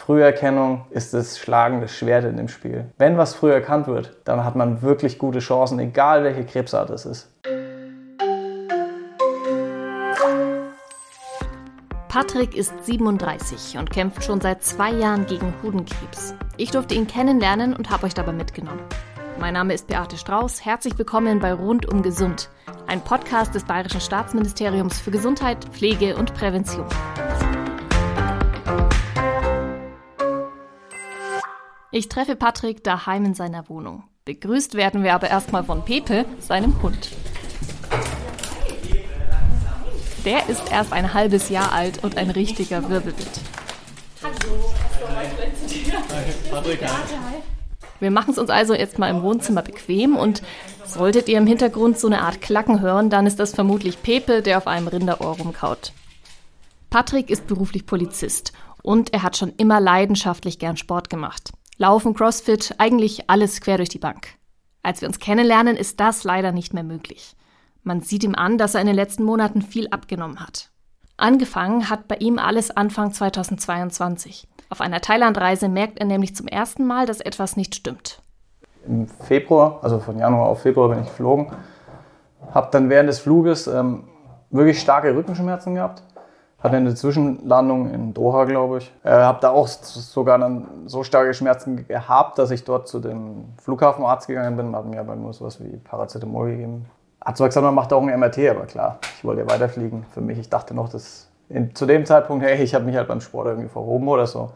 Früherkennung ist das schlagende Schwert in dem Spiel. Wenn was früh erkannt wird, dann hat man wirklich gute Chancen, egal welche Krebsart es ist. Patrick ist 37 und kämpft schon seit 2 Jahren gegen Hodenkrebs. Ich durfte ihn kennenlernen und habe euch dabei mitgenommen. Mein Name ist Beate Strauß. Herzlich willkommen bei Rundum Gesund, ein Podcast des Bayerischen Staatsministeriums für Gesundheit, Pflege und Prävention. Ich treffe Patrick daheim in seiner Wohnung. Begrüßt werden wir aber erstmal von Pepe, seinem Hund. Der ist erst ein halbes Jahr alt und ein richtiger Wirbelwind. Hallo, zu dir. Hi, Patrick. Wir machen es uns also jetzt mal im Wohnzimmer bequem und solltet ihr im Hintergrund so eine Art Klacken hören, dann ist das vermutlich Pepe, der auf einem Rinderohr rumkaut. Patrick ist beruflich Polizist und er hat schon immer leidenschaftlich gern Sport gemacht. Laufen, Crossfit, eigentlich alles quer durch die Bank. Als wir uns kennenlernen, ist das leider nicht mehr möglich. Man sieht ihm an, dass er in den letzten Monaten viel abgenommen hat. Angefangen hat bei ihm alles Anfang 2022. Auf einer Thailandreise merkt er nämlich zum ersten Mal, dass etwas nicht stimmt. Im Februar, also von Januar auf Februar bin ich geflogen, habe dann während des Fluges wirklich starke Rückenschmerzen gehabt. Hatte eine Zwischenlandung in Doha, glaube ich. Habe da auch sogar dann so starke Schmerzen gehabt, dass ich dort zu dem Flughafenarzt gegangen bin. Hat mir aber nur sowas wie Paracetamol gegeben. Hat zwar gesagt, man macht auch ein MRT, aber klar, ich wollte ja weiterfliegen. Für mich, ich dachte noch, zu dem Zeitpunkt, hey, ich habe mich halt beim Sport irgendwie verhoben oder so.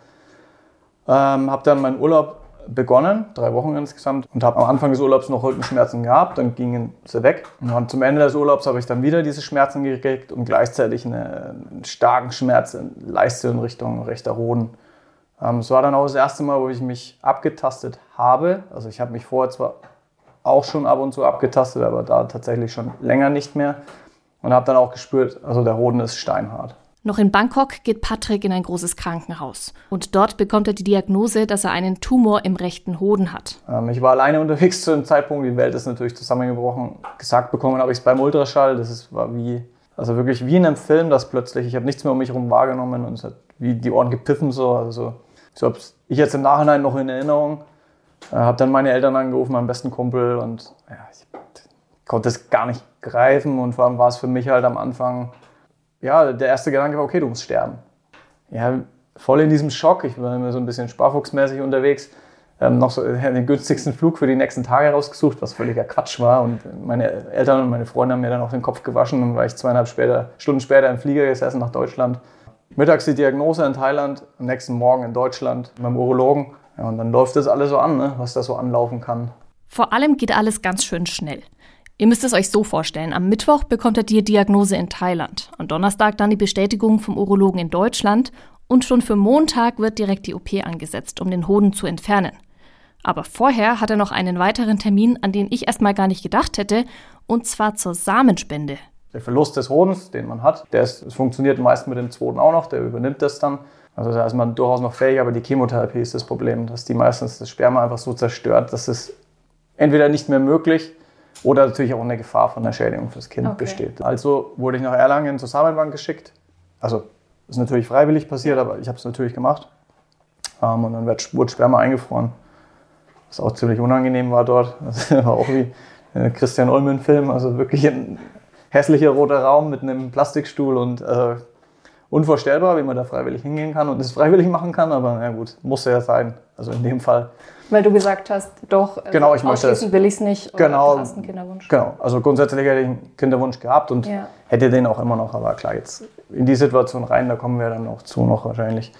Habe dann meinen Urlaub begonnen, 3 Wochen insgesamt, und habe am Anfang des Urlaubs noch Rückenschmerzen gehabt, dann gingen sie weg. Und zum Ende des Urlaubs habe ich dann wieder diese Schmerzen gekriegt und gleichzeitig einen starken Schmerz in Leiste in Richtung rechter Hoden. Es war dann auch das erste Mal, wo ich mich abgetastet habe. Also ich habe mich vorher zwar auch schon ab und zu abgetastet, aber da tatsächlich schon länger nicht mehr. Und habe dann auch gespürt, also der Hoden ist steinhart. Noch in Bangkok geht Patrick in ein großes Krankenhaus. Und dort bekommt er die Diagnose, dass er einen Tumor im rechten Hoden hat. Ich war alleine unterwegs zu dem Zeitpunkt. Die Welt ist natürlich zusammengebrochen. Gesagt bekommen habe ich es beim Ultraschall. War wirklich wie in einem Film, dass plötzlich, ich habe nichts mehr um mich herum wahrgenommen und es hat wie die Ohren gepfiffen. So habe ich jetzt im Nachhinein noch in Erinnerung. Habe dann meine Eltern angerufen, meinen besten Kumpel, und ja, ich konnte es gar nicht greifen, und vor allem war es für mich halt am Anfang, ja, der erste Gedanke war, okay, du musst sterben. Ja, voll in diesem Schock, ich war immer so ein bisschen sparfuchsmäßig unterwegs, noch so den günstigsten Flug für die nächsten Tage rausgesucht, was völliger Quatsch war, und meine Eltern und meine Freunde haben mir dann auch den Kopf gewaschen, und war ich 2,5 Stunden später im Flieger gesessen nach Deutschland. Mittags die Diagnose in Thailand, am nächsten Morgen in Deutschland beim Urologen. Ja, und dann läuft das alles so an, ne, was da so anlaufen kann. Vor allem geht alles ganz schön schnell. Ihr müsst es euch so vorstellen, am Mittwoch bekommt er die Diagnose in Thailand, am Donnerstag dann die Bestätigung vom Urologen in Deutschland und schon für Montag wird direkt die OP angesetzt, um den Hoden zu entfernen. Aber vorher hat er noch einen weiteren Termin, an den ich erstmal gar nicht gedacht hätte, und zwar zur Samenspende. Der Verlust des Hodens, den man hat, es funktioniert meist mit dem zweiten auch noch, der übernimmt das dann. Also da ist man durchaus noch fähig, aber die Chemotherapie ist das Problem, dass die meistens das Sperma einfach so zerstört, dass es entweder nicht mehr möglich oder natürlich auch eine Gefahr von einer Schädigung fürs Kind besteht. Also wurde ich nach Erlangen zur Samenbank geschickt. Also ist natürlich freiwillig passiert, aber ich habe es natürlich gemacht. Und dann wurde Sperma eingefroren, was auch ziemlich unangenehm war dort. Das war auch wie ein Christian Ulmen-Film, also wirklich ein hässlicher roter Raum mit einem Plastikstuhl und unvorstellbar, wie man da freiwillig hingehen kann und es freiwillig machen kann, aber na gut, musste ja sein. Also in dem Fall. Weil du gesagt hast, doch, genau, ich möchte es. Will ich es nicht, oder genau, du hast einen Kinderwunsch. Genau, also grundsätzlich hätte ich einen Kinderwunsch gehabt und hätte den auch immer noch, aber klar, jetzt in die Situation rein, da kommen wir dann auch zu noch wahrscheinlich,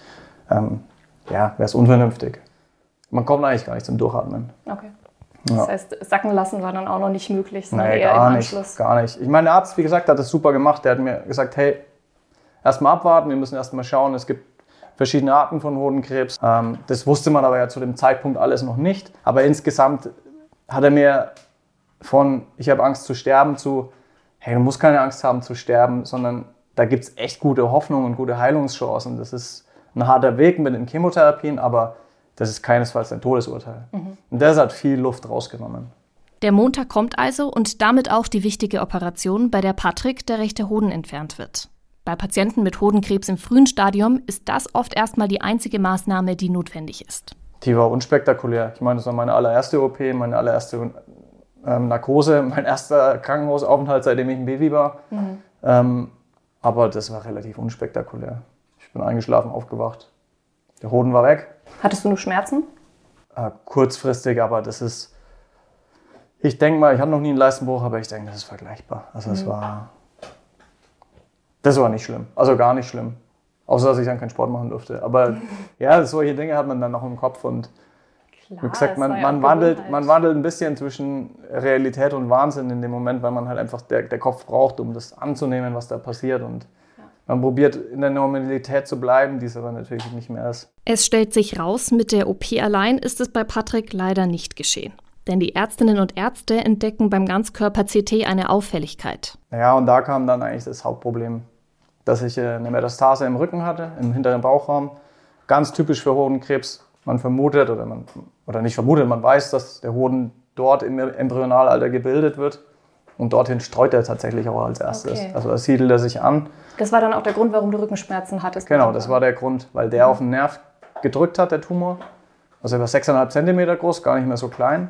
wäre es unvernünftig. Man kommt eigentlich gar nicht zum Durchatmen. Okay. Das heißt, sacken lassen war dann auch noch nicht möglich, sondern nee, eher im Anschluss. Gar nicht. Ich meine, der Arzt, wie gesagt, hat das super gemacht. Der hat mir gesagt, hey, erstmal abwarten, wir müssen erstmal schauen, es gibt verschiedene Arten von Hodenkrebs. Das wusste man aber ja zu dem Zeitpunkt alles noch nicht. Aber insgesamt hat er mir von, ich habe Angst zu sterben, zu, hey, du musst keine Angst haben zu sterben, sondern da gibt es echt gute Hoffnung und gute Heilungschancen. Das ist ein harter Weg mit den Chemotherapien, aber das ist keinesfalls ein Todesurteil. Und das hat viel Luft rausgenommen. Der Montag kommt also und damit auch die wichtige Operation, bei der Patrick der rechte Hoden entfernt wird. Bei Patienten mit Hodenkrebs im frühen Stadium ist das oft erstmal die einzige Maßnahme, die notwendig ist. Die war unspektakulär. Ich meine, das war meine allererste OP, meine allererste Narkose, mein erster Krankenhausaufenthalt, seitdem ich ein Baby war. Aber das war relativ unspektakulär. Ich bin eingeschlafen, aufgewacht. Der Hoden war weg. Hattest du nur Schmerzen? Kurzfristig, aber das ist... Ich denke mal, ich hatte noch nie einen Leistenbruch, aber ich denke, das ist vergleichbar. Also das war nicht schlimm. Also gar nicht schlimm. Außer, dass ich dann keinen Sport machen durfte. Aber ja, solche Dinge hat man dann noch im Kopf. Und Klar, wie gesagt, man wandelt ein bisschen zwischen Realität und Wahnsinn in dem Moment, weil man halt einfach der Kopf braucht, um das anzunehmen, was da passiert. Und man probiert in der Normalität zu bleiben, die es aber natürlich nicht mehr ist. Es stellt sich raus, mit der OP allein ist es bei Patrick leider nicht geschehen. Denn die Ärztinnen und Ärzte entdecken beim Ganzkörper-CT eine Auffälligkeit. Ja, und da kam dann eigentlich das Hauptproblem, dass ich eine Metastase im Rücken hatte, im hinteren Bauchraum. Ganz typisch für Hodenkrebs. Man vermutet oder nicht vermutet, man weiß, dass der Hoden dort im Embryonalalter gebildet wird. Und dorthin streut er tatsächlich auch als erstes. Okay. Also da siedelt er sich an. Das war dann auch der Grund, warum du Rückenschmerzen hattest? Genau, das war der Grund, weil der auf den Nerv gedrückt hat, der Tumor. Also er war 6,5 Zentimeter groß, gar nicht mehr so klein.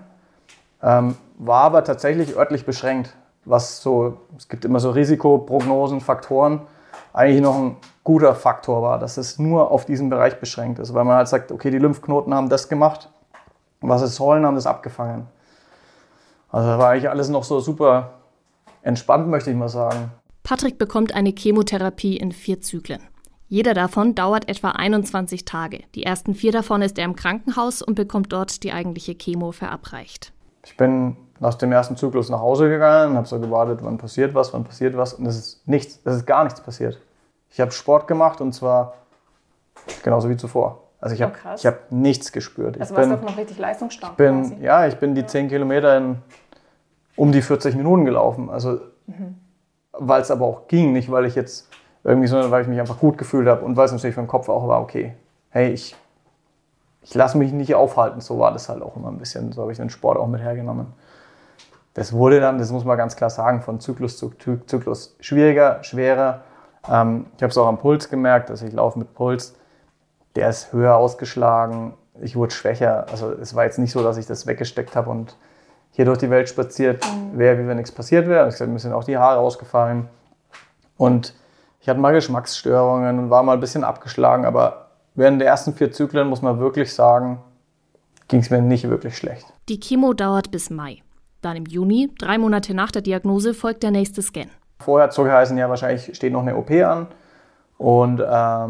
War aber tatsächlich örtlich beschränkt. Es gibt immer so Risikoprognosen, Faktoren. Eigentlich noch ein guter Faktor war, dass es nur auf diesen Bereich beschränkt ist. Weil man halt sagt, okay, die Lymphknoten haben das gemacht, was es sollen, haben das abgefangen. Also da war eigentlich alles noch so super entspannt, möchte ich mal sagen. Patrick bekommt eine Chemotherapie in 4 Zyklen. Jeder davon dauert etwa 21 Tage. Die ersten 4 davon ist er im Krankenhaus und bekommt dort die eigentliche Chemo verabreicht. Ich bin nach dem ersten Zyklus nach Hause gegangen und habe so gewartet, wann passiert was. Und es ist gar nichts passiert. Ich habe Sport gemacht und zwar genauso wie zuvor. Also ich habe nichts gespürt. Also warst du auch noch richtig leistungsstark? Ich bin die 10 Kilometer in um die 40 Minuten gelaufen. Also weil es aber auch ging, nicht weil ich jetzt irgendwie, sondern weil ich mich einfach gut gefühlt habe und weil es natürlich für den Kopf auch war, okay, hey, ich lasse mich nicht aufhalten. So war das halt auch immer ein bisschen. So habe ich den Sport auch mit hergenommen. Das wurde dann, das muss man ganz klar sagen, von Zyklus zu Zyklus schwieriger, schwerer. Ich habe es auch am Puls gemerkt, dass ich laufe mit Puls. Der ist höher ausgeschlagen. Ich wurde schwächer. Also es war jetzt nicht so, dass ich das weggesteckt habe und hier durch die Welt spaziert wäre, wie wenn nichts passiert wäre. Ich mir sind auch die Haare ausgefallen. Und ich hatte mal Geschmacksstörungen und war mal ein bisschen abgeschlagen. Aber während der ersten 4 Zyklen, muss man wirklich sagen, ging es mir nicht wirklich schlecht. Die Chemo dauert bis Mai. Dann im Juni, 3 Monate nach der Diagnose, folgt der nächste Scan. Vorher hat es so geheißen, ja, wahrscheinlich steht noch eine OP an. Und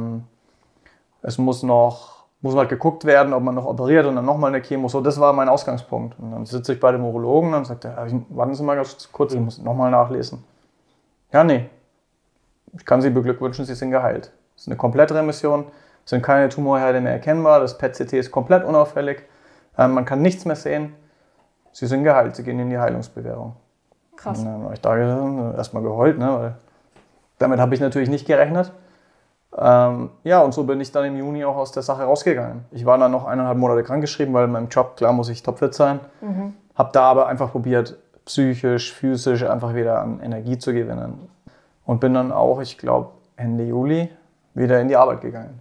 es muss halt geguckt werden, ob man noch operiert und dann nochmal eine Chemo. So, das war mein Ausgangspunkt. Und dann sitze ich bei dem Urologen und dann sagt er, warten Sie mal ganz kurz, ich muss nochmal nachlesen. Ja, nee. Ich kann Sie beglückwünschen, Sie sind geheilt. Das ist eine Komplettremission, es sind keine Tumorherde mehr erkennbar, das PET-CT ist komplett unauffällig, man kann nichts mehr sehen. Sie sind geheilt, Sie gehen in die Heilungsbewährung. Krass. Und dann war ich da erstmal geheult, ne, weil damit habe ich natürlich nicht gerechnet. Und so bin ich dann im Juni auch aus der Sache rausgegangen. Ich war dann noch 1,5 Monate krankgeschrieben, weil in meinem Job, klar, muss ich topfit sein. Habe da aber einfach probiert, psychisch, physisch einfach wieder an Energie zu gewinnen. Und bin dann auch, ich glaube, Ende Juli wieder in die Arbeit gegangen.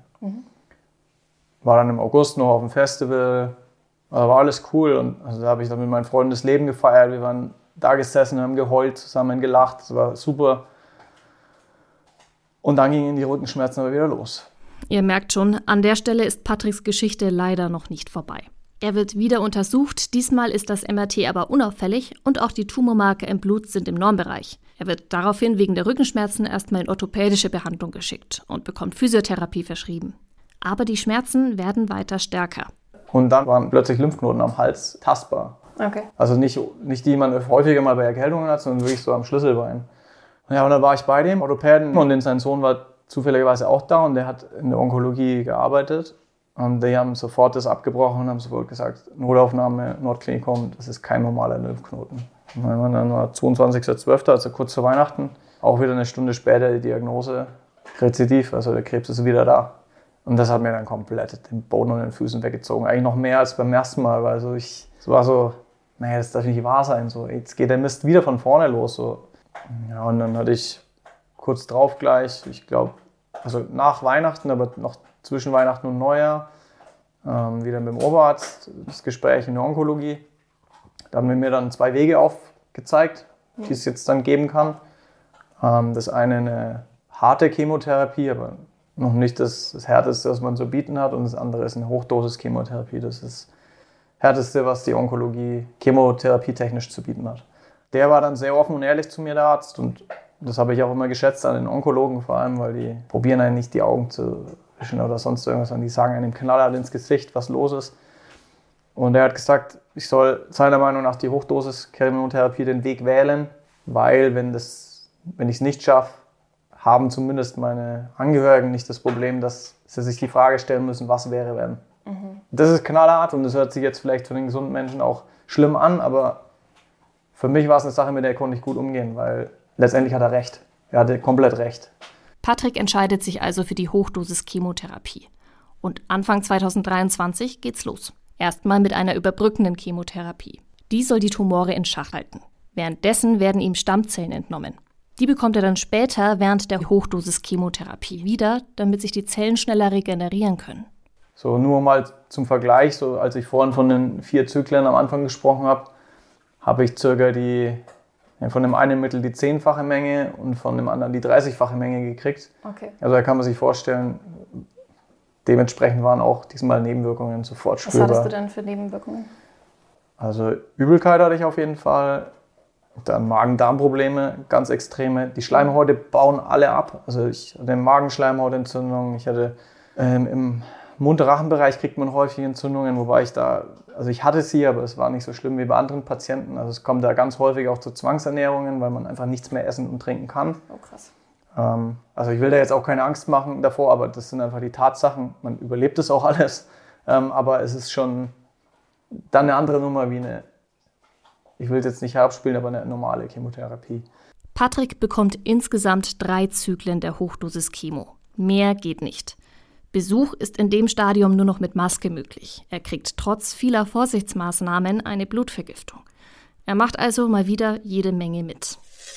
War dann im August noch auf dem Festival, war alles cool. Und also da habe ich dann mit meinen Freunden das Leben gefeiert. Wir waren da gesessen, haben geheult, zusammen gelacht, das war super. Und dann gingen die Rückenschmerzen aber wieder los. Ihr merkt schon, an der Stelle ist Patricks Geschichte leider noch nicht vorbei. Er wird wieder untersucht, diesmal ist das MRT aber unauffällig und auch die Tumormarker im Blut sind im Normbereich. Er wird daraufhin wegen der Rückenschmerzen erstmal in orthopädische Behandlung geschickt und bekommt Physiotherapie verschrieben. Aber die Schmerzen werden weiter stärker. Und dann waren plötzlich Lymphknoten am Hals tastbar. Okay. Also nicht die man häufiger mal bei Erkältungen hat, sondern wirklich so am Schlüsselbein. Ja, und dann war ich bei dem Orthopäden und sein Sohn war zufälligerweise auch da und der hat in der Onkologie gearbeitet. Und die haben sofort das abgebrochen und haben sofort gesagt, Notaufnahme, Nordklinikum, das ist kein normaler Lymphknoten. Und dann war 22.12., also kurz vor Weihnachten, auch wieder eine Stunde später die Diagnose, Rezidiv, also der Krebs ist wieder da. Und das hat mir dann komplett den Boden unter den Füßen weggezogen. Eigentlich noch mehr als beim ersten Mal, weil es war so, naja, das darf nicht wahr sein. So, jetzt geht der Mist wieder von vorne los. So. Ja, und dann hatte ich kurz drauf gleich, ich glaube, also nach Weihnachten, aber noch zwischen Weihnachten und Neujahr, wieder mit dem Oberarzt das Gespräch in der Onkologie. Da haben wir mir dann 2 Wege aufgezeigt, die es jetzt dann geben kann. Das eine harte Chemotherapie, aber noch nicht das Härteste, was man zu bieten hat. Und das andere ist eine Hochdosis-Chemotherapie. Das ist das Härteste, was die Onkologie chemotherapietechnisch zu bieten hat. Der war dann sehr offen und ehrlich zu mir, der Arzt. Und das habe ich auch immer geschätzt an den Onkologen vor allem, weil die probieren einen nicht die Augen zu wischen oder sonst irgendwas, sondern die sagen einem knallhart ins Gesicht, was los ist. Und er hat gesagt, ich soll seiner Meinung nach die Hochdosis-Chemotherapie den Weg wählen, weil wenn ich es nicht schaffe, haben zumindest meine Angehörigen nicht das Problem, dass sie sich die Frage stellen müssen, was wäre, wenn. Das ist knallhart und das hört sich jetzt vielleicht für den gesunden Menschen auch schlimm an, aber für mich war es eine Sache, mit der konnte ich gut umgehen, weil letztendlich hat er recht. Er hatte komplett recht. Patrick entscheidet sich also für die Hochdosis-Chemotherapie. Und Anfang 2023 geht's los. Erstmal mit einer überbrückenden Chemotherapie. Die soll die Tumore in Schach halten. Währenddessen werden ihm Stammzellen entnommen. Die bekommt er dann später während der Hochdosis-Chemotherapie wieder, damit sich die Zellen schneller regenerieren können. So nur mal zum Vergleich, so als ich vorhin von den 4 Zyklen am Anfang gesprochen habe, habe ich circa von dem einen Mittel die 10-fache Menge und von dem anderen die 30-fache Menge gekriegt. Okay. Also da kann man sich vorstellen, dementsprechend waren auch diesmal Nebenwirkungen sofort spürbar. Was hattest du denn für Nebenwirkungen? Also Übelkeit hatte ich auf jeden Fall. Dann Magen-Darm-Probleme, ganz extreme. Die Schleimhäute bauen alle ab. Also ich hatte eine Magenschleimhautentzündung, ich hatte im Mund-Rachen-Bereich kriegt man häufig Entzündungen, wobei ich hatte sie, aber es war nicht so schlimm wie bei anderen Patienten. Also es kommt da ganz häufig auch zu Zwangsernährungen, weil man einfach nichts mehr essen und trinken kann. Oh krass. Also ich will da jetzt auch keine Angst machen davor, aber das sind einfach die Tatsachen. Man überlebt es auch alles, aber es ist schon dann eine andere Nummer wie ich will es jetzt nicht herabspielen, aber eine normale Chemotherapie. Patrick bekommt insgesamt 3 Zyklen der Hochdosis-Chemo. Mehr geht nicht. Besuch ist in dem Stadium nur noch mit Maske möglich. Er kriegt trotz vieler Vorsichtsmaßnahmen eine Blutvergiftung. Er macht also mal wieder jede Menge mit.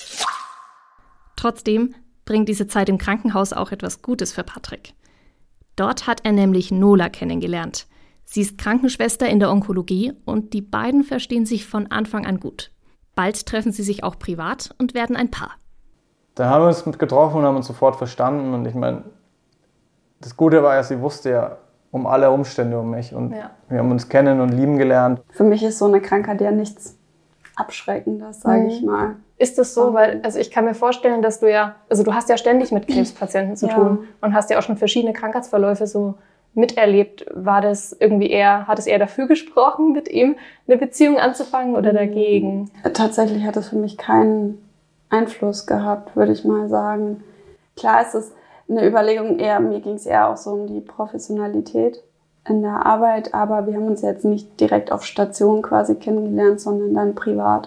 Trotzdem bringt diese Zeit im Krankenhaus auch etwas Gutes für Patrick. Dort hat er nämlich Nola kennengelernt. Sie ist Krankenschwester in der Onkologie und die beiden verstehen sich von Anfang an gut. Bald treffen sie sich auch privat und werden ein Paar. Da haben wir uns getroffen und haben uns sofort verstanden. Und ich meine, das Gute war ja, sie wusste ja um alle Umstände um mich. Und wir haben uns kennen und lieben gelernt. Für mich ist so eine Krankheit ja nichts Abschreckendes, sage ich mal. Ist das so? Weil, also ich kann mir vorstellen, dass du hast ja ständig mit Krebspatienten zu tun und hast ja auch schon verschiedene Krankheitsverläufe so miterlebt. Hat es eher dafür gesprochen, mit ihm eine Beziehung anzufangen oder dagegen? Tatsächlich hat es für mich keinen Einfluss gehabt, würde ich mal sagen. Klar ist es eine Überlegung mir ging es eher auch so um die Professionalität in der Arbeit, aber wir haben uns jetzt nicht direkt auf Station quasi kennengelernt, sondern dann privat.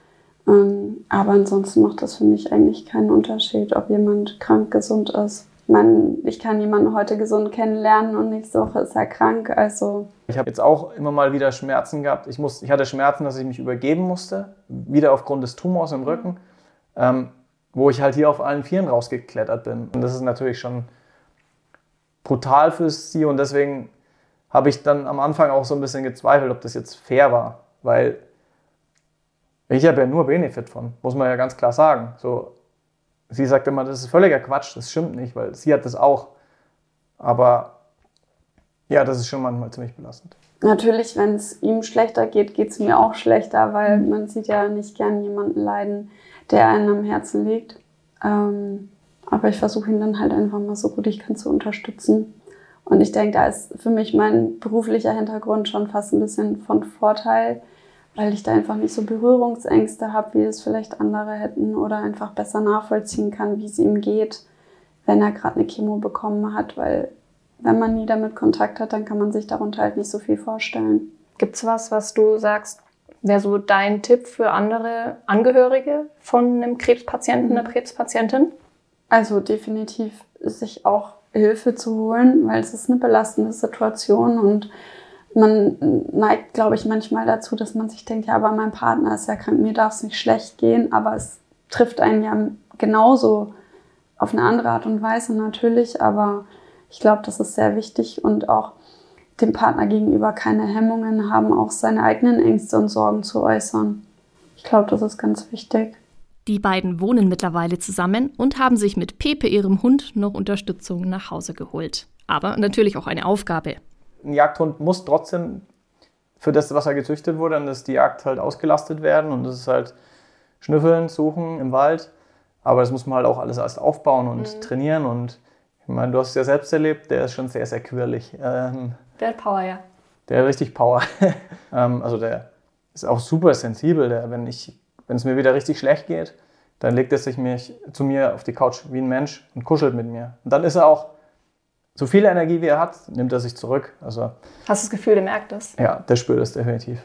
Aber ansonsten macht das für mich eigentlich keinen Unterschied, ob jemand krank, gesund ist. Ich kann jemanden heute gesund kennenlernen und nächste Woche ist er krank. Also ich habe jetzt auch immer mal wieder Schmerzen gehabt. Ich hatte Schmerzen, dass ich mich übergeben musste, wieder aufgrund des Tumors im Rücken, wo ich halt hier auf allen Vieren rausgeklettert bin. Und das ist natürlich schon brutal für sie und deswegen habe ich dann am Anfang auch so ein bisschen gezweifelt, ob das jetzt fair war, weil ich habe ja nur Benefit von, muss man ja ganz klar sagen. So, sie sagt immer, das ist völliger Quatsch, das stimmt nicht, weil sie hat das auch. Aber ja, das ist schon manchmal ziemlich belastend. Natürlich, wenn es ihm schlechter geht, geht es mir auch schlechter, weil man sieht ja nicht gern jemanden leiden, der einem am Herzen liegt. Aber ich versuche ihn dann halt einfach mal so gut ich kann zu unterstützen. Und ich denke, da ist für mich mein beruflicher Hintergrund schon fast ein bisschen von Vorteil, weil ich da einfach nicht so Berührungsängste habe, wie es vielleicht andere hätten oder einfach besser nachvollziehen kann, wie es ihm geht, wenn er gerade eine Chemo bekommen hat, weil wenn man nie damit Kontakt hat, dann kann man sich darunter halt nicht so viel vorstellen. Gibt's was du sagst, wäre so dein Tipp für andere Angehörige von einem Krebspatienten, einer Krebspatientin? Also definitiv sich auch Hilfe zu holen, weil es ist eine belastende Situation und man neigt, glaube ich, manchmal dazu, dass man sich denkt, ja, aber mein Partner ist ja krank, mir darf es nicht schlecht gehen, aber es trifft einen ja genauso auf eine andere Art und Weise natürlich, aber ich glaube, das ist sehr wichtig und auch dem Partner gegenüber keine Hemmungen haben, auch seine eigenen Ängste und Sorgen zu äußern. Ich glaube, das ist ganz wichtig. Die beiden wohnen mittlerweile zusammen und haben sich mit Pepe, ihrem Hund, noch Unterstützung nach Hause geholt. Aber natürlich auch eine Aufgabe. Ein Jagdhund muss trotzdem für das, was er gezüchtet wurde, und dass die Jagd halt ausgelastet werden und das ist halt schnüffeln, suchen im Wald. Aber das muss man halt auch alles erst aufbauen und trainieren und ich meine, du hast es ja selbst erlebt, der ist schon sehr, sehr quirlig. Der hat Power, ja. Der hat richtig Power. Also der ist auch super sensibel. Wenn es mir wieder richtig schlecht geht, dann legt er sich zu mir auf die Couch wie ein Mensch und kuschelt mit mir. Und dann ist er auch, so viel Energie wie er hat, nimmt er sich zurück. Also, hast du das Gefühl, der merkt das? Ja, der spürt es definitiv.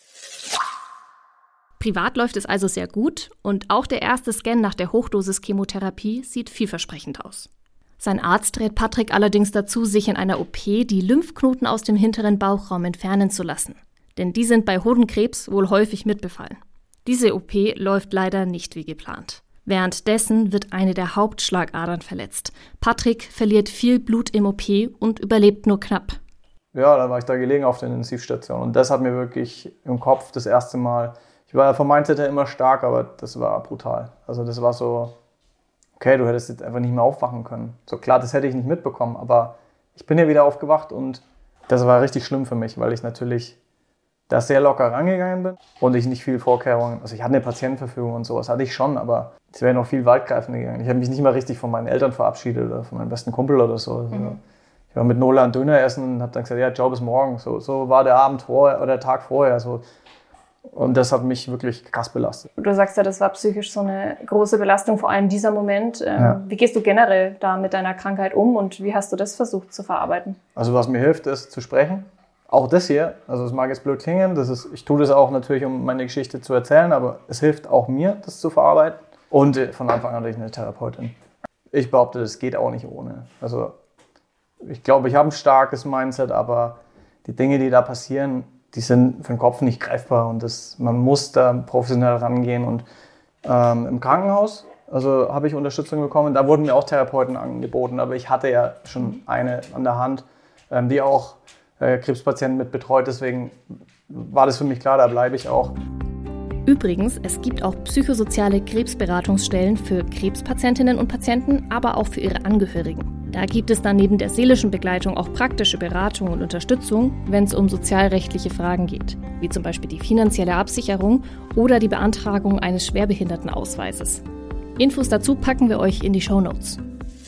Privat läuft es also sehr gut und auch der erste Scan nach der Hochdosis-Chemotherapie sieht vielversprechend aus. Sein Arzt rät Patrick allerdings dazu, sich in einer OP die Lymphknoten aus dem hinteren Bauchraum entfernen zu lassen. Denn die sind bei Hodenkrebs wohl häufig mitbefallen. Diese OP läuft leider nicht wie geplant. Währenddessen wird eine der Hauptschlagadern verletzt. Patrick verliert viel Blut im OP und überlebt nur knapp. Ja, dann war ich da gelegen auf der Intensivstation und das hat mir wirklich im Kopf das erste Mal, ich war vom Mindset her immer stark, aber das war brutal. Also das war so, okay, du hättest jetzt einfach nicht mehr aufwachen können. So klar, das hätte ich nicht mitbekommen, aber ich bin ja wieder aufgewacht und das war richtig schlimm für mich, weil ich natürlich da sehr locker rangegangen bin und ich nicht viel Vorkehrungen, also ich hatte eine Patientenverfügung und sowas, hatte ich schon, aber es wäre noch viel weitgreifender gegangen. Ich habe mich nicht mal richtig von meinen Eltern verabschiedet oder von meinem besten Kumpel oder so. Also ich war mit Nola ein Döner essen und habe dann gesagt, ja, Job ist morgen. So war der Abend vorher oder der Tag vorher. So. Und das hat mich wirklich krass belastet. Du sagst ja, das war psychisch so eine große Belastung, vor allem dieser Moment. Ja. Wie gehst du generell da mit deiner Krankheit um und wie hast du das versucht zu verarbeiten? Also was mir hilft, ist zu sprechen. Auch das hier, also es mag jetzt blöd klingen, ich tue das auch natürlich, um meine Geschichte zu erzählen, aber es hilft auch mir, das zu verarbeiten. Und von Anfang an natürlich eine Therapeutin. Ich behaupte, das geht auch nicht ohne. Also ich glaube, ich habe ein starkes Mindset, aber die Dinge, die da passieren, die sind für den Kopf nicht greifbar und man muss da professionell rangehen. Und im Krankenhaus, also habe ich Unterstützung bekommen, da wurden mir auch Therapeuten angeboten, aber ich hatte ja schon eine an der Hand, die auch Krebspatienten mit betreut, deswegen war das für mich klar, da bleibe ich auch. Übrigens, es gibt auch psychosoziale Krebsberatungsstellen für Krebspatientinnen und Patienten, aber auch für ihre Angehörigen. Da gibt es dann neben der seelischen Begleitung auch praktische Beratung und Unterstützung, wenn es um sozialrechtliche Fragen geht, wie zum Beispiel die finanzielle Absicherung oder die Beantragung eines Schwerbehindertenausweises. Infos dazu packen wir euch in die Shownotes.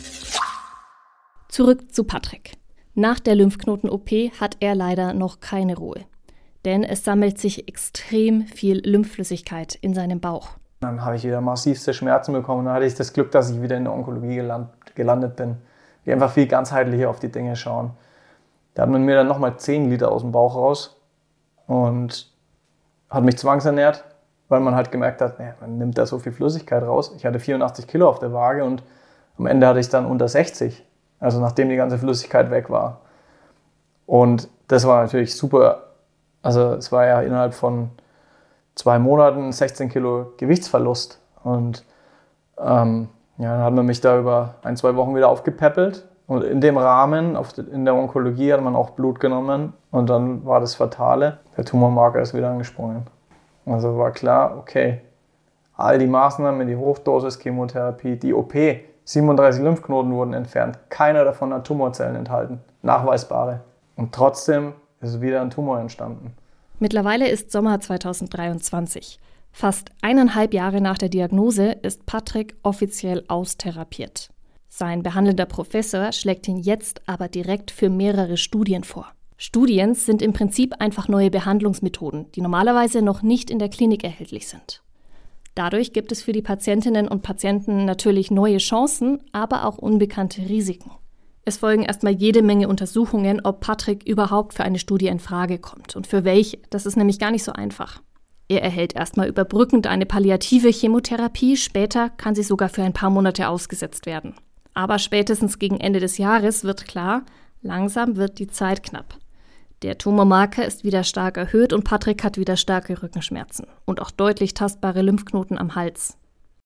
Zurück zu Patrick. Nach der Lymphknoten-OP hat er leider noch keine Ruhe. Denn es sammelt sich extrem viel Lymphflüssigkeit in seinem Bauch. Dann habe ich wieder massivste Schmerzen bekommen. Dann hatte ich das Glück, dass ich wieder in der Onkologie gelandet bin. Die einfach viel ganzheitlicher auf die Dinge schauen. Da hat man mir dann nochmal 10 Liter aus dem Bauch raus und hat mich zwangsernährt, weil man halt gemerkt hat, man nimmt da so viel Flüssigkeit raus. Ich hatte 84 Kilo auf der Waage und am Ende hatte ich dann unter 60. Also nachdem die ganze Flüssigkeit weg war. Und das war natürlich super. Also es war ja innerhalb von 2 Monaten 16 Kilo Gewichtsverlust. Und dann hat man mich da über 1-2 Wochen wieder aufgepäppelt. Und in dem Rahmen, in der Onkologie, hat man auch Blut genommen. Und dann war das Fatale. Der Tumormarker ist wieder angesprungen. Also war klar, okay, all die Maßnahmen, die Hochdosis-Chemotherapie, die OP, 37 Lymphknoten wurden entfernt. Keiner davon hat Tumorzellen enthalten, nachweisbare. Und trotzdem ist wieder ein Tumor entstanden. Mittlerweile ist Sommer 2023. Fast 1,5 Jahre nach der Diagnose ist Patrick offiziell austherapiert. Sein behandelnder Professor schlägt ihn jetzt aber direkt für mehrere Studien vor. Studien sind im Prinzip einfach neue Behandlungsmethoden, die normalerweise noch nicht in der Klinik erhältlich sind. Dadurch gibt es für die Patientinnen und Patienten natürlich neue Chancen, aber auch unbekannte Risiken. Es folgen erstmal jede Menge Untersuchungen, ob Patrick überhaupt für eine Studie in Frage kommt und für welche. Das ist nämlich gar nicht so einfach. Er erhält erstmal überbrückend eine palliative Chemotherapie, später kann sie sogar für ein paar Monate ausgesetzt werden. Aber spätestens gegen Ende des Jahres wird klar, langsam wird die Zeit knapp. Der Tumormarker ist wieder stark erhöht und Patrick hat wieder starke Rückenschmerzen und auch deutlich tastbare Lymphknoten am Hals.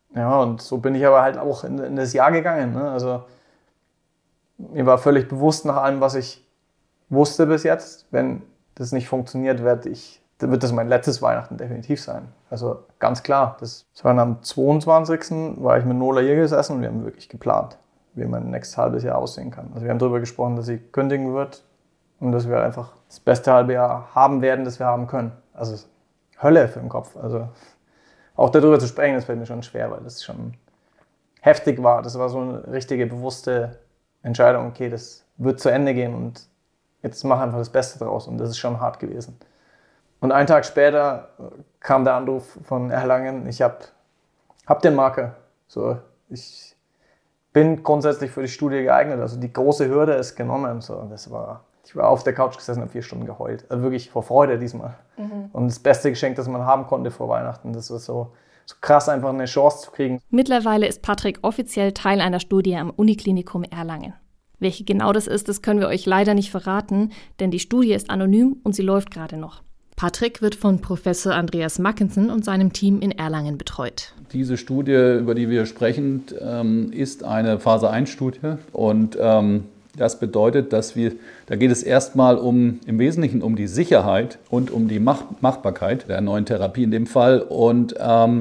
Ja, und so bin ich aber halt auch in das Jahr gegangen. Ne? Also mir war völlig bewusst nach allem, was ich wusste bis jetzt, wenn das nicht funktioniert, wird das mein letztes Weihnachten definitiv sein. Also ganz klar. Das war am 22. war ich mit Nola hier gesessen und wir haben wirklich geplant, wie mein nächstes halbes Jahr aussehen kann. Also wir haben darüber gesprochen, dass sie kündigen wird und dass wir einfach das beste halbe Jahr haben werden, das wir haben können. Also Hölle für den Kopf. Also auch darüber zu sprechen, das fällt mir schon schwer, weil das schon heftig war. Das war so eine richtige, bewusste Entscheidung. Okay, das wird zu Ende gehen und jetzt mach einfach das Beste draus. Und das ist schon hart gewesen. Und einen Tag später kam der Anruf von Erlangen, ich hab den Marker. So, ich bin grundsätzlich für die Studie geeignet. Also die große Hürde ist genommen. So, ich war auf der Couch gesessen und habe 4 Stunden geheult. Also wirklich vor Freude diesmal. Und das beste Geschenk, das man haben konnte vor Weihnachten. Das war so krass, einfach eine Chance zu kriegen. Mittlerweile ist Patrick offiziell Teil einer Studie am Uniklinikum Erlangen. Welche genau das ist, das können wir euch leider nicht verraten, denn die Studie ist anonym und sie läuft gerade noch. Patrick wird von Professor Andreas Mackensen und seinem Team in Erlangen betreut. Diese Studie, über die wir sprechen, ist eine Phase-1-Studie und das bedeutet, da geht es erstmal im Wesentlichen um die Sicherheit und um die Machbarkeit der neuen Therapie in dem Fall. Und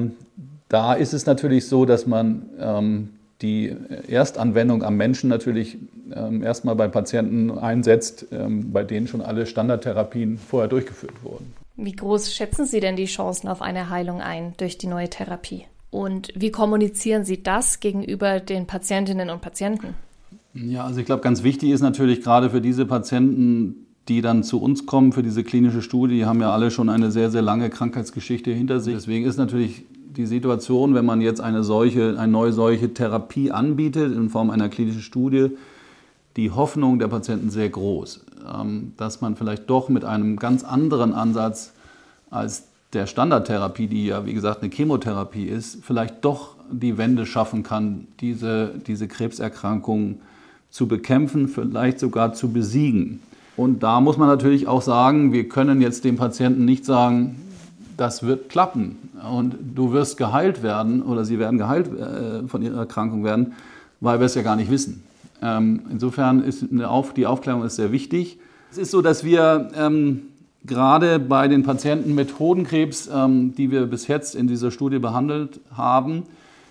da ist es natürlich so, dass man die Erstanwendung am Menschen natürlich erstmal bei Patienten einsetzt, bei denen schon alle Standardtherapien vorher durchgeführt wurden. Wie groß schätzen Sie denn die Chancen auf eine Heilung ein durch die neue Therapie? Und wie kommunizieren Sie das gegenüber den Patientinnen und Patienten? Ja, also ich glaube, ganz wichtig ist natürlich gerade für diese Patienten, die dann zu uns kommen für diese klinische Studie, die haben ja alle schon eine sehr, sehr lange Krankheitsgeschichte hinter sich. Deswegen ist natürlich die Situation, wenn man jetzt eine neue solche Therapie anbietet in Form einer klinischen Studie, die Hoffnung der Patienten sehr groß, dass man vielleicht doch mit einem ganz anderen Ansatz als der Standardtherapie, die ja wie gesagt eine Chemotherapie ist, vielleicht doch die Wende schaffen kann, diese Krebserkrankung zu bekämpfen, vielleicht sogar zu besiegen. Und da muss man natürlich auch sagen, wir können jetzt dem Patienten nicht sagen, das wird klappen und du wirst geheilt werden oder sie werden geheilt von ihrer Erkrankung werden, weil wir es ja gar nicht wissen. Insofern ist die Aufklärung ist sehr wichtig. Es ist so, dass wir gerade bei den Patienten mit Hodenkrebs, die wir bis jetzt in dieser Studie behandelt haben,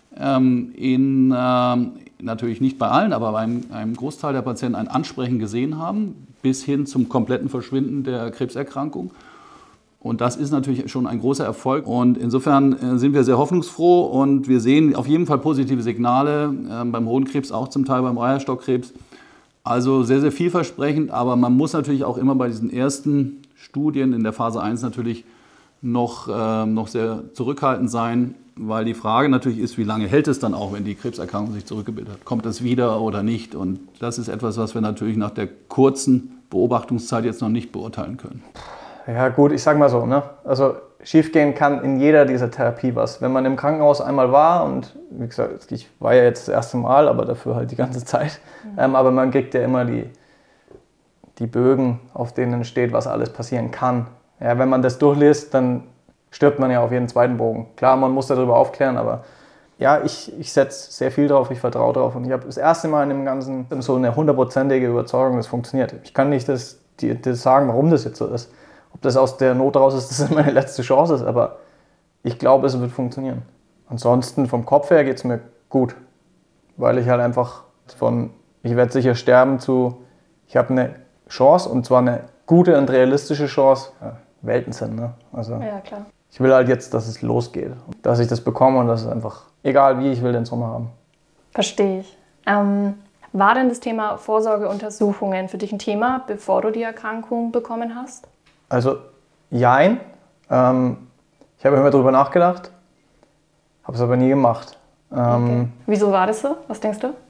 natürlich nicht bei allen, aber bei einem Großteil der Patienten ein Ansprechen gesehen haben, bis hin zum kompletten Verschwinden der Krebserkrankung. Und das ist natürlich schon ein großer Erfolg. Und insofern sind wir sehr hoffnungsfroh und wir sehen auf jeden Fall positive Signale, beim Hodenkrebs, auch zum Teil beim Eierstockkrebs. Also sehr, sehr vielversprechend, aber man muss natürlich auch immer bei diesen ersten Studien in der Phase 1 natürlich noch sehr zurückhaltend sein, weil die Frage natürlich ist, wie lange hält es dann auch, wenn die Krebserkrankung sich zurückgebildet hat? Kommt es wieder oder nicht? Und das ist etwas, was wir natürlich nach der kurzen Beobachtungszeit jetzt noch nicht beurteilen können. Ja gut, ich sag mal so, ne? Also schiefgehen kann in jeder dieser Therapie was. Wenn man im Krankenhaus einmal war und wie gesagt, ich war ja jetzt das erste Mal, aber dafür halt die ganze Zeit, aber man kriegt ja immer die Bögen, auf denen steht, was alles passieren kann. Ja, wenn man das durchliest, dann stirbt man ja auf jeden zweiten Bogen. Klar, man muss darüber aufklären, aber ja, ich setze sehr viel drauf, ich vertraue drauf und ich habe das erste Mal in dem Ganzen so eine 100%ige Überzeugung, das funktioniert. Ich kann nicht das sagen, warum das jetzt so ist. Ob das aus der Not raus ist, dass das meine letzte Chance ist, aber ich glaube, es wird funktionieren. Ansonsten vom Kopf her geht es mir gut, weil ich halt einfach ich werde sicher sterben ich habe eine Chance und zwar eine gute und realistische Chance. Ja, Welten sind, ne? Also, ja, klar. Ich will halt jetzt, dass es losgeht, dass ich das bekomme und dass es einfach, egal wie, ich will den Sommer haben. Verstehe ich. War denn das Thema Vorsorgeuntersuchungen für dich ein Thema, bevor du die Erkrankung bekommen hast? Also, jein. Ich habe immer darüber nachgedacht, habe es aber nie gemacht. Okay. Wieso war das so? Was denkst du?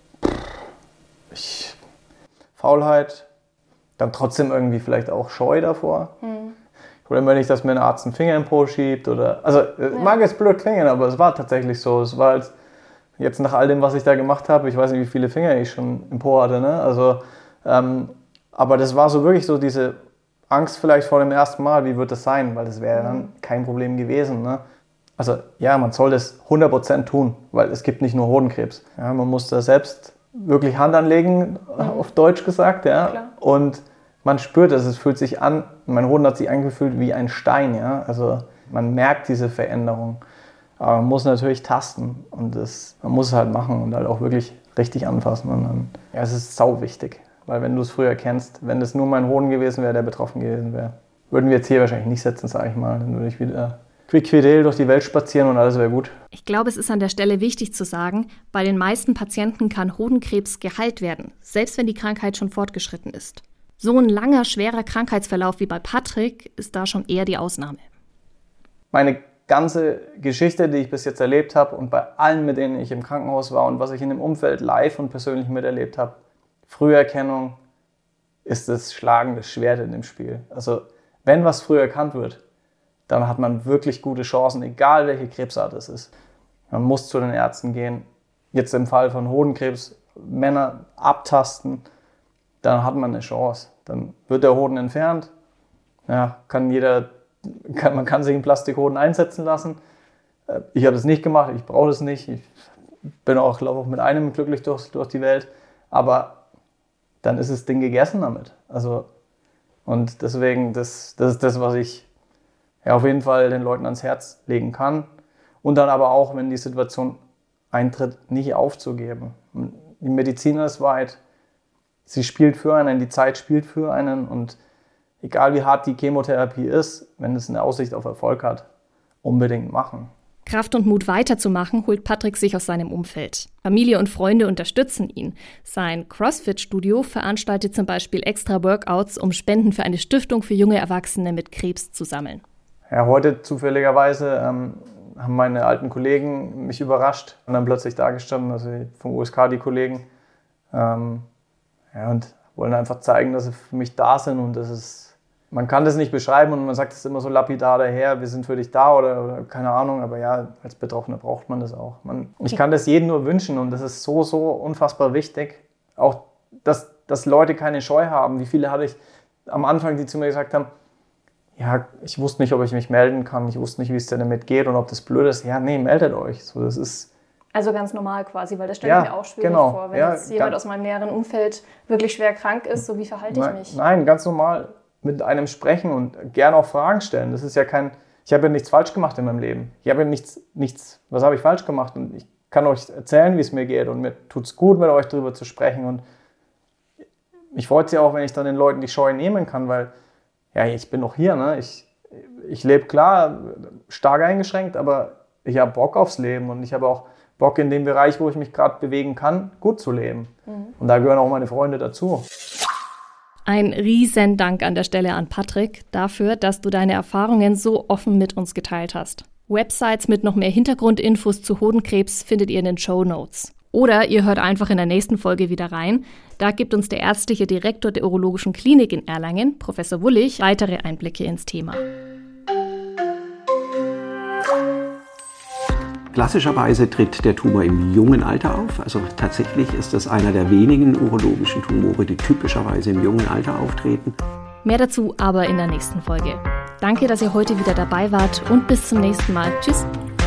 Faulheit, dann trotzdem irgendwie vielleicht auch Scheu davor. Ich will immer nicht, dass mir ein Arzt einen Finger im Po schiebt oder, also mag jetzt blöd klingen, aber es war tatsächlich so. Es war halt jetzt nach all dem, was ich da gemacht habe, ich weiß nicht, wie viele Finger ich schon im Po hatte, ne? Also, aber das war so wirklich so diese Angst vielleicht vor dem ersten Mal, wie wird das sein, weil das wäre dann kein Problem gewesen, ne? Also ja, man soll das 100% tun, weil es gibt nicht nur Hodenkrebs. Ja, man muss da selbst wirklich Hand anlegen, auf Deutsch gesagt. Ja. Klar. Und man spürt es, es fühlt sich an, mein Hoden hat sich angefühlt wie ein Stein. Ja. Also man merkt diese Veränderung. Aber man muss natürlich tasten und man muss es halt machen und halt auch wirklich richtig anfassen. Und dann, ja, es ist sau wichtig, weil wenn du es früher kennst, wenn das nur mein Hoden gewesen wäre, der betroffen gewesen wäre, würden wir jetzt hier wahrscheinlich nicht sitzen, sage ich mal. Dann würde ich wieder quick-fidel durch die Welt spazieren und alles wäre gut. Ich glaube, es ist an der Stelle wichtig zu sagen, bei den meisten Patienten kann Hodenkrebs geheilt werden, selbst wenn die Krankheit schon fortgeschritten ist. So ein langer, schwerer Krankheitsverlauf wie bei Patrick ist da schon eher die Ausnahme. Meine ganze Geschichte, die ich bis jetzt erlebt habe und bei allen, mit denen ich im Krankenhaus war und was ich in dem Umfeld live und persönlich miterlebt habe, Früherkennung ist das schlagende Schwert in dem Spiel. Also wenn was früh erkannt wird, dann hat man wirklich gute Chancen, egal welche Krebsart es ist. Man muss zu den Ärzten gehen. Jetzt im Fall von Hodenkrebs, Männer abtasten, dann hat man eine Chance. Dann wird der Hoden entfernt. Ja, man kann sich einen Plastikhoden einsetzen lassen. Ich habe das nicht gemacht, ich brauche das nicht. Ich laufe auch mit einem glücklich durch die Welt. Aber dann ist das Ding gegessen damit. Also, und deswegen, das ist das, was ich auf jeden Fall den Leuten ans Herz legen kann. Und dann aber auch, wenn die Situation eintritt, nicht aufzugeben. Die Medizin ist weit. Sie spielt für einen, die Zeit spielt für einen. Und egal wie hart die Chemotherapie ist, wenn es eine Aussicht auf Erfolg hat, unbedingt machen. Kraft und Mut weiterzumachen holt Patrick sich aus seinem Umfeld. Familie und Freunde unterstützen ihn. Sein CrossFit-Studio veranstaltet zum Beispiel extra Workouts, um Spenden für eine Stiftung für junge Erwachsene mit Krebs zu sammeln. Ja, heute zufälligerweise haben meine alten Kollegen mich überrascht und dann plötzlich da gestanden, also vom USK die Kollegen, und wollen einfach zeigen, dass sie für mich da sind und das ist, man kann das nicht beschreiben und man sagt es immer so lapidar daher, wir sind für dich da oder keine Ahnung, aber ja, als Betroffener braucht man das auch. Ich kann das jedem nur wünschen und das ist so unfassbar wichtig, auch dass Leute keine Scheu haben. Wie viele hatte ich am Anfang, die zu mir gesagt haben, ja, ich wusste nicht, ob ich mich melden kann, ich wusste nicht, wie es denn damit geht und ob das blöd ist. Ja, nee, meldet euch. So, das ist also ganz normal quasi, weil das stelle ich mir auch schwierig vor, wenn jetzt jemand aus meinem näheren Umfeld wirklich schwer krank ist, so wie verhalte ich mich? Nein, ganz normal mit einem sprechen und gerne auch Fragen stellen. Das ist ja ich habe ja nichts falsch gemacht in meinem Leben. Ich habe ja nichts, was habe ich falsch gemacht? Und ich kann euch erzählen, wie es mir geht und mir tut es gut, mit euch darüber zu sprechen und mich freut es ja auch, wenn ich dann den Leuten die Scheu nehmen kann, weil ja, ich bin noch hier, ne? Ich lebe klar, stark eingeschränkt, aber ich habe Bock aufs Leben und ich habe auch Bock in dem Bereich, wo ich mich gerade bewegen kann, gut zu leben. Und da gehören auch meine Freunde dazu. Ein riesen Dank an der Stelle an Patrick dafür, dass du deine Erfahrungen so offen mit uns geteilt hast. Websites mit noch mehr Hintergrundinfos zu Hodenkrebs findet ihr in den Shownotes. Oder ihr hört einfach in der nächsten Folge wieder rein. Da gibt uns der ärztliche Direktor der Urologischen Klinik in Erlangen, Professor Wullig, weitere Einblicke ins Thema. Klassischerweise tritt der Tumor im jungen Alter auf. Also tatsächlich ist das einer der wenigen urologischen Tumore, die typischerweise im jungen Alter auftreten. Mehr dazu aber in der nächsten Folge. Danke, dass ihr heute wieder dabei wart und bis zum nächsten Mal. Tschüss!